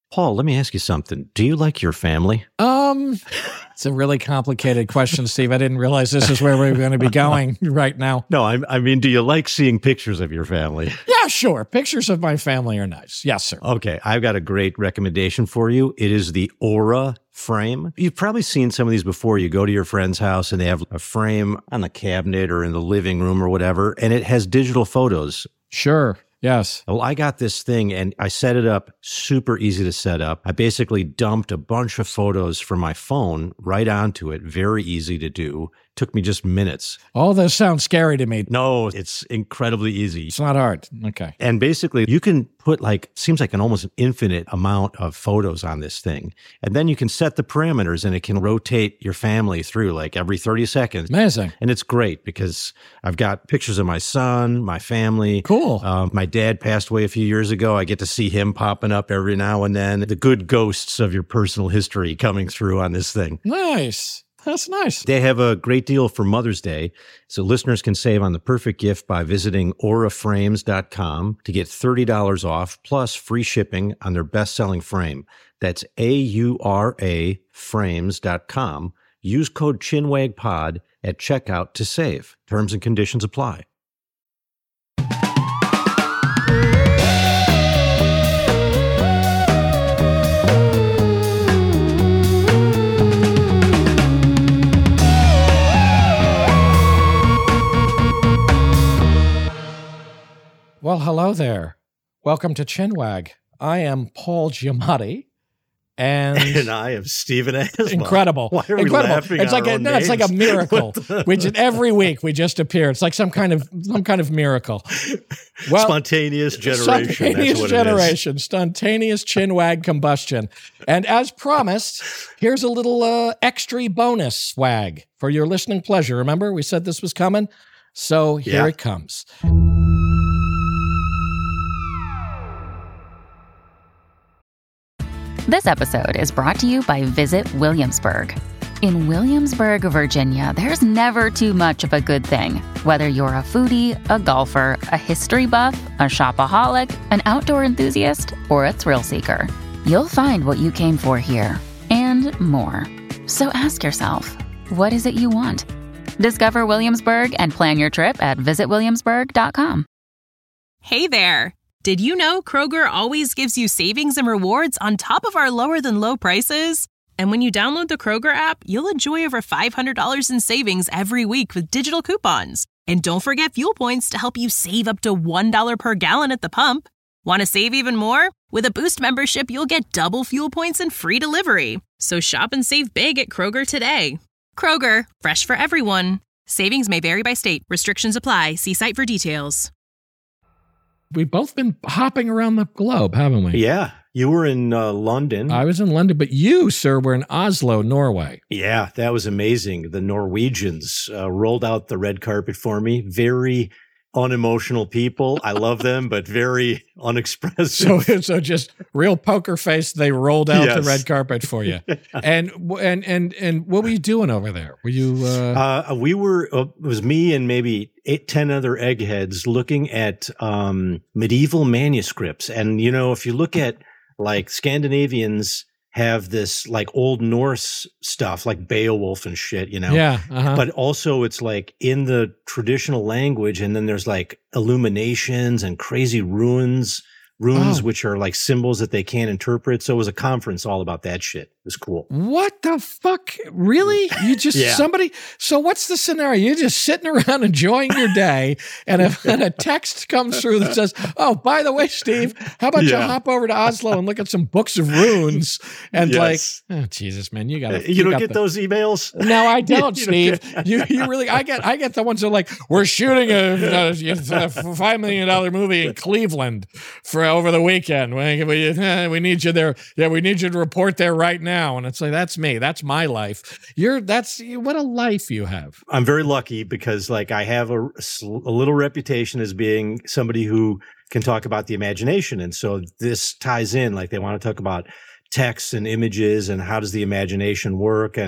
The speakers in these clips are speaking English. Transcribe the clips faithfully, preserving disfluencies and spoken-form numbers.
Paul, let me ask you something. Do you like your family? Um, it's a really complicated question, Steve. I didn't realize this is where we were going to be going right now. No, I, I mean, do you like seeing pictures of your family? Yeah, sure. Pictures of my family are nice. Yes, sir. Okay, I've got a great recommendation for you. It is the Aura frame. You've probably seen some of these before. You go to your friend's house and they have a frame on the cabinet or in the living room or whatever, and it has digital photos. Sure. Yes. Well, I got this thing and I set it up super easy to set up. I basically dumped a bunch of photos from my phone right onto it. Very easy to do. Took me just minutes. All this sounds scary to me. No, it's incredibly easy. It's not hard. Okay. And basically, you can put like, seems like an almost an infinite amount of photos on this thing. And then you can set the parameters and it can rotate your family through like every thirty seconds. Amazing. And it's great because I've got pictures of my son, my family. Cool. Um, my dad passed away a few years ago. I get to see him popping up every now and then. The good ghosts of your personal history coming through on this thing. Nice. That's nice. They have a great deal for Mother's Day, so listeners can save on the perfect gift by visiting aura frames dot com to get thirty dollars off plus free shipping on their best-selling frame. That's A U R A frames dot com. Use code ChinwagPod at checkout to save. Terms and conditions apply. Well, hello there. Welcome to Chinwag. I am Paul Giamatti, and and I am Stephen Asma. Incredible. Why are we incredible. laughing It's at like our a, own no, it's like a names? miracle. we just every week we just appear. It's like some kind of some kind of miracle. Well, Spontaneous generation. Spontaneous That's what generation. Spontaneous chinwag combustion. And as promised, here's a little uh, extra bonus swag for your listening pleasure. Remember, we said this was coming, so here Yeah. it comes. This episode is brought to you by Visit Williamsburg. In Williamsburg, Virginia, there's never too much of a good thing. Whether you're a foodie, a golfer, a history buff, a shopaholic, an outdoor enthusiast, or a thrill seeker, you'll find what you came for here and more. So ask yourself, what is it you want? Discover Williamsburg and plan your trip at visit williamsburg dot com. Hey there! Did you know Kroger always gives you savings and rewards on top of our lower-than-low prices? And when you download the Kroger app, you'll enjoy over five hundred dollars in savings every week with digital coupons. And don't forget fuel points to help you save up to one dollar per gallon at the pump. Want to save even more? With a Boost membership, you'll get double fuel points and free delivery. So shop and save big at Kroger today. Kroger, fresh for everyone. Savings may vary by state. Restrictions apply. See site for details. We've both been hopping around the globe, haven't we? Yeah. You were in uh, London. I was in London, but you, sir, were in Oslo, Norway. Yeah, that was amazing. The Norwegians uh, rolled out the red carpet for me. Very unemotional people. I love them, but very unexpressive. So, so just real poker face. They rolled out Yes. the red carpet for you. and and and and what were you doing over there? Were you? Uh... Uh, we were. Uh, it was me and maybe eight, ten other eggheads looking at um, medieval manuscripts. And you know, if you look at like Scandinavians have this like Old Norse stuff, like Beowulf and shit, you know. Yeah, uh-huh. But also it's like in the traditional language, and then there's like illuminations and crazy runes, runes Oh. which are like symbols that they can't interpret. So it was a conference all about that shit. It was cool. What the fuck? Really? You just Yeah. somebody? So what's the scenario? You're just sitting around enjoying your day, and a, and a text comes through that says, "Oh, by the way, Steve, how about Yeah. you hop over to Oslo and look at some books of runes?" And Yes. like, oh Jesus, man, you got Uh, to You, don't get those emails? No, I don't, You don't Steve. get- you you really? I get I get the ones that are like, we're shooting a, a, a five million dollar movie in Cleveland for over the weekend. We, we, eh, we need you there. Yeah, we need you to report there right now. And it's like, that's me. That's my life. You're that's what a life you have. I'm very lucky because like I have a, a little reputation as being somebody who can talk about the imagination. And so this ties in, like they want to talk about text and images and how does the imagination work. And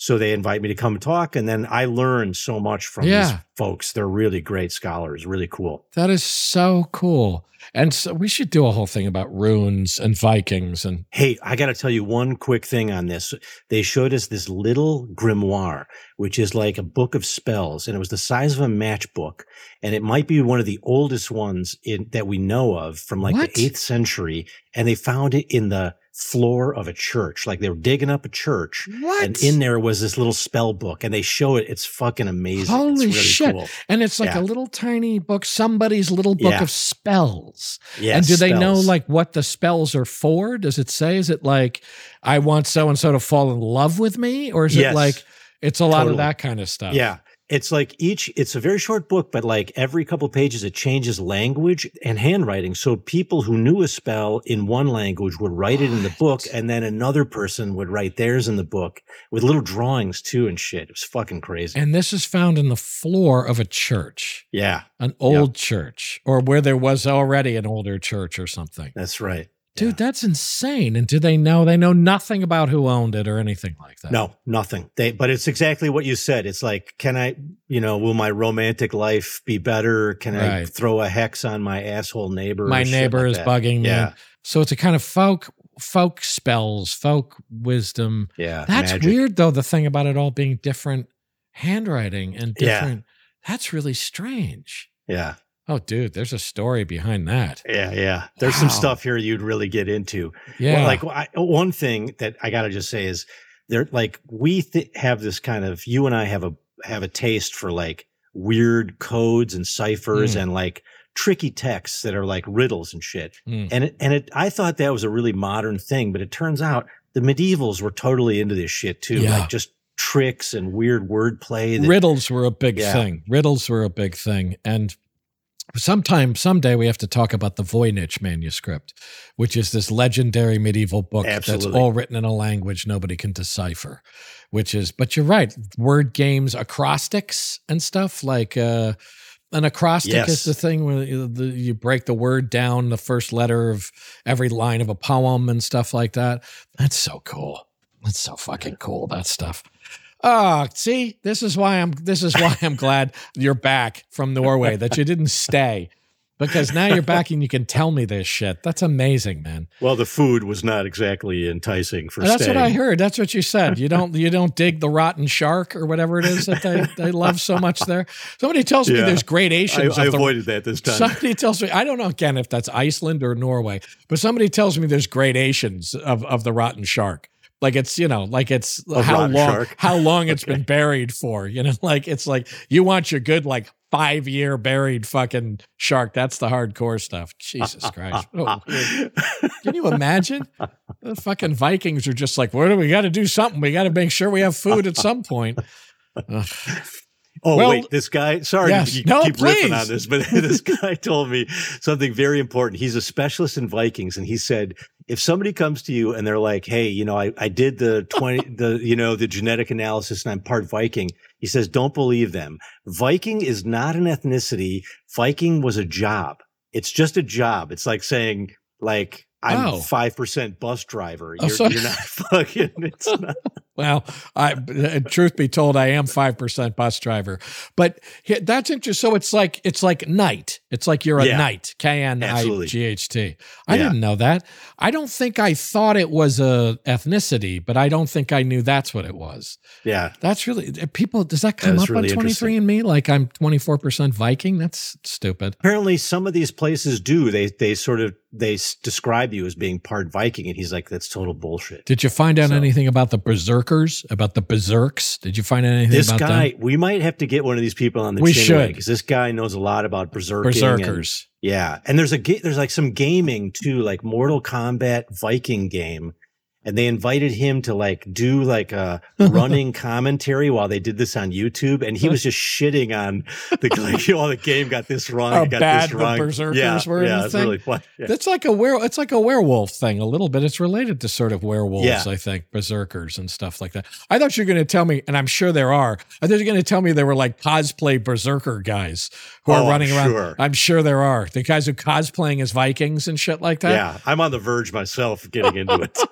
So they invite me to come talk, and then I learn so much from Yeah. these folks. They're really great scholars, really cool. That is so cool. And so we should do a whole thing about runes and Vikings. And Hey, I got to tell you one quick thing on this. They showed us this little grimoire, which is like a book of spells, and it was the size of a matchbook, and it might be one of the oldest ones in, that we know of from like What? the eighth century, and they found it in the floor of a church. Like they were digging up a church, what? and in there was this little spell book, and they show it. It's fucking amazing. Holy it's really shit. Cool. And it's like Yeah. a little tiny book, somebody's little book Yeah. of spells. Yeah, And do they know spells. like what the spells are for? Does it say, is it like, I want so-and-so to fall in love with me? Or is Yes. it like, it's a lot Totally. of that kind of stuff? Yeah. It's like each, it's a very short book, but like every couple pages, it changes language and handwriting. So people who knew a spell in one language would write it in the book, and then another person would write theirs in the book with little drawings too and shit. It was fucking crazy. And this is found in the floor of a church, Yeah, an old church, or where there was already an older church or something. that's right. Dude, that's insane. And do they know? They know nothing about who owned it or anything like that. No, nothing. They, but it's exactly what you said. It's like, can I, you know, will my romantic life be better? Can I Right. throw a hex on my asshole neighbor? My or shit neighbor like is that? bugging me. Yeah, So it's a kind of folk folk spells, folk wisdom. yeah. That's magic. weird though, the thing about it all being different handwriting and Yeah. different. That's really strange. Yeah. Oh, dude, there's a story behind that. Yeah, yeah. There's some Wow. stuff here you'd really get into. Yeah. Well, like I, one thing that I got to just say is there, like we th- have this kind of, you and I have a, have a taste for like weird codes and ciphers Mm. and like tricky texts that are like riddles and shit. Mm. And it, and it, I thought that was a really modern thing, but it turns out the medievals were totally into this shit too. Yeah. Like just tricks and weird wordplay. that- Riddles were a big Yeah. thing. Riddles were a big thing. And sometime, someday we have to talk about the Voynich manuscript, which is this legendary medieval book that's Absolutely. all written in a language nobody can decipher, which is, but you're right, word games, acrostics and stuff like, uh, an acrostic Yes. is the thing where you, the, you break the word down, the first letter of every line of a poem and stuff like that. That's so cool. That's so fucking cool, that stuff. Oh, see, this is why I'm this is why I'm glad you're back from Norway, that you didn't stay. Because now you're back and you can tell me this shit. That's amazing, man. Well, the food was not exactly enticing for That's staying. what I heard. That's what you said. You don't you don't dig the rotten shark or whatever it is that they, they love so much there. Somebody tells me Yeah. there's I, gradations. I of the, avoided that this time. Somebody tells me, I don't know again if that's Iceland or Norway, but somebody tells me there's gradations of, of the rotten shark. Like it's, you know, like it's Of how rotten long shark. how long it's been buried for. You know, like it's like you want your good like five year buried fucking shark. That's the hardcore stuff. Jesus Christ. Oh, can you imagine? The fucking Vikings are just like, what do we got to do something? We got to make sure we have food at some point. Ugh. Oh, Well, wait, this guy, sorry yes. to you No, keep please. riffing on this, but this guy told me something very important. He's a specialist in Vikings. And he said, if somebody comes to you and they're like, hey, you know, I, I did the twenty, the, you know, the genetic analysis and I'm part Viking. He says, don't believe them. Viking is not an ethnicity. Viking was a job. It's just a job. It's like saying like, I'm Oh. five percent bus driver. Oh, You're, so- you're not fucking, it's not. Well, I, uh, truth be told, I am five percent bus driver, but he- that's interesting. So it's like, it's like knight. It's like you're a Yeah. knight, K N I Absolutely. G H T. I Yeah. didn't know that. I don't think I thought it was a ethnicity, but I don't think I knew that's what it was. Yeah. That's really, people, does that come That is up really on twenty-three and me? Like I'm twenty-four percent Viking? That's stupid. Apparently some of these places do. They they sort of they s- describe you as being part Viking, and he's like, that's total bullshit. Did you find out So- anything about the berserkers, about the berserks? Did you find out anything This about guy, them? we might have to get one of these people on the We chin should. because this guy knows a lot about berserking. Berserkers. And, yeah, and there's a ga- there's like some gaming too, like Mortal Kombat Viking game. And they invited him to like do like a running commentary while they did this on YouTube, and he was just shitting on the like, you know, the game got this wrong, How it got bad this the wrong. berserkers yeah, were in yeah, the it's thing? really fun. Yeah. It's like a were it's like a werewolf thing a little bit. It's related to sort of werewolves, Yeah. I think, berserkers and stuff like that. I thought you were going to tell me, and I'm sure there are. I thought you were going to tell me there were like cosplay berserker guys who Oh, are I'm running around. sure. I'm sure there are the guys who cosplaying as Vikings and shit like that. Yeah, I'm on the verge myself of getting into it.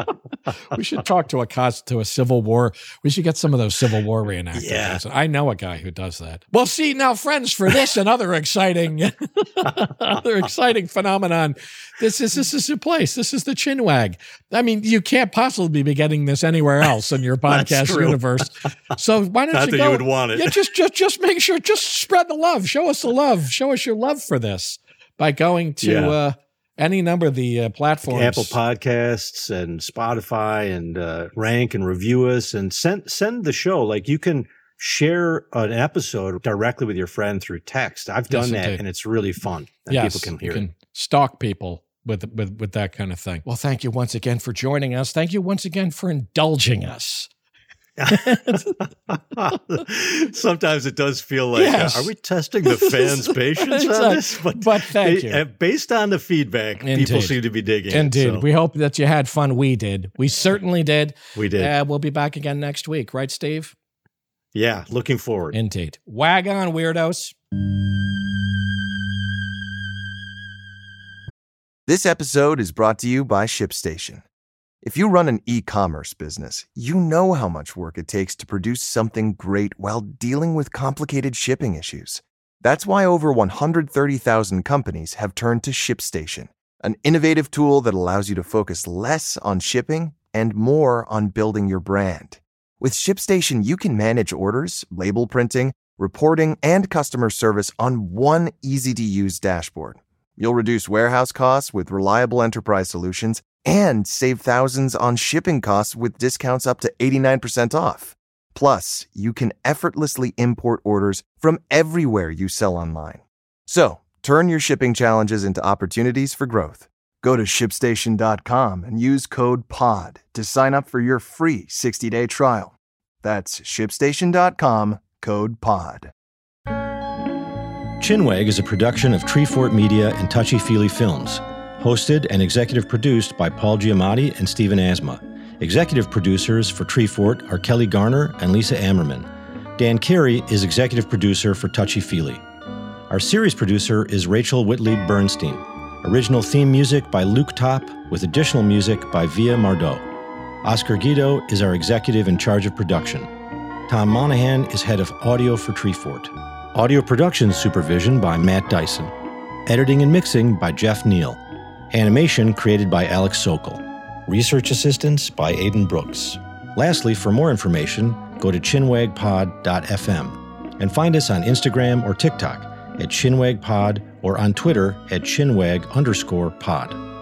We should talk to a cos to a Civil War. We should get some of those Civil War reenactors. Yeah. I know a guy who does that. Well, see now, friends, for this and other exciting, other exciting phenomenon, this is this is your place. This is the Chinwag. I mean, you can't possibly be getting this anywhere else in your podcast universe. So why don't Not you that go? you would want it. Yeah, just just just make sure, just spread the love. Show us the love. Show us your love for this by going to. Yeah. Uh, Any number of the uh, platforms. Apple Podcasts and Spotify, and uh, rank and review us and send send the show. Like, you can share an episode directly with your friend through text. I've done Yes, that, indeed. and it's really fun. And Yes, people can hear you can it. stalk people with, with, with that kind of thing. Well, thank you once again for joining us. Thank you once again for indulging us. Sometimes it does feel like, Yes. uh, are we testing the fans' patience Exactly. on this? But, But thank you. uh, based on the feedback, Indeed. people seem to be digging Indeed. it. So We hope that you had fun. We did. We certainly did. we did. Uh, we'll be back again next week. Right, Steve? Yeah, looking forward. Indeed. Wag on, weirdos. This episode is brought to you by ShipStation. If you run an e-commerce business, you know how much work it takes to produce something great while dealing with complicated shipping issues. That's why over one hundred thirty thousand companies have turned to ShipStation, an innovative tool that allows you to focus less on shipping and more on building your brand. With ShipStation, you can manage orders, label printing, reporting, and customer service on one easy-to-use dashboard. You'll reduce warehouse costs with reliable enterprise solutions and save thousands on shipping costs with discounts up to eighty-nine percent off. Plus, you can effortlessly import orders from everywhere you sell online. So, turn your shipping challenges into opportunities for growth. Go to ship station dot com and use code POD to sign up for your free sixty-day trial. That's ship station dot com, code POD. Chinwag is a production of Treefort Media and Touchy Feely Films. Hosted and executive produced by Paul Giamatti and Stephen Asma. Executive producers for Treefort are Kelly Garner and Lisa Ammerman. Dan Carey is executive producer for Touchy Feely. Our series producer is Rachel Whitley Bernstein. Original theme music by Luke Top, with additional music by Via Mardot. Oscar Guido is our executive in charge of production. Tom Monahan is head of audio for Treefort. Audio production supervision by Matt Dyson. Editing and mixing by Jeff Neal. Animation created by Alex Sokol. Research assistance by Aidan Brooks. Lastly, for more information, go to chinwag pod dot f m and find us on Instagram or TikTok at chinwagpod or on Twitter at chinwag underscore pod.